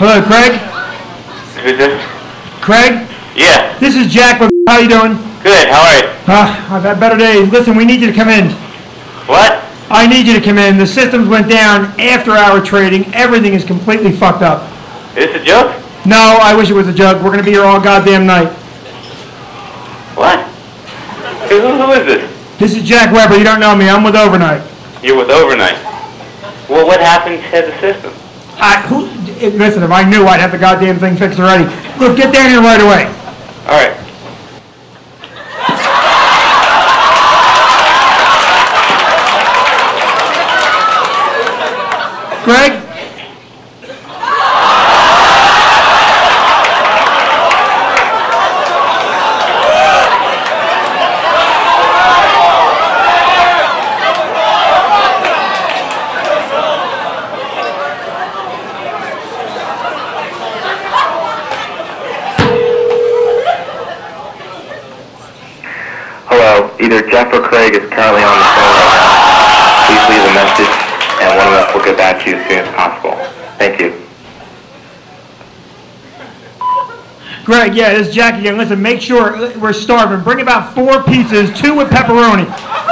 Hello, Craig? Who's this? Craig? Yeah. This is Jack. How you doing? Good, how are you? I've had better days. Listen, we need you to come in. What? I need you to come in. The systems went down after our trading. Everything is completely fucked up. Is this a joke? No, I wish it was a joke. We're going to be here all goddamn night. What? Who is this? This is Jack Weber. You don't know me. I'm with Overnight. You're with Overnight. Well, what happened to the system? Listen, if I knew, I'd have the goddamn thing fixed already. Look, get down here right away. All right. Greg? Hello, either Jeff or Craig is currently on the phone right now. Please leave a message, and one of us will get back to you as soon as possible. Thank you. Greg, yeah, this is Jack again. Listen, make sure we're starving. Bring about 4 pizzas, 2 with pepperoni.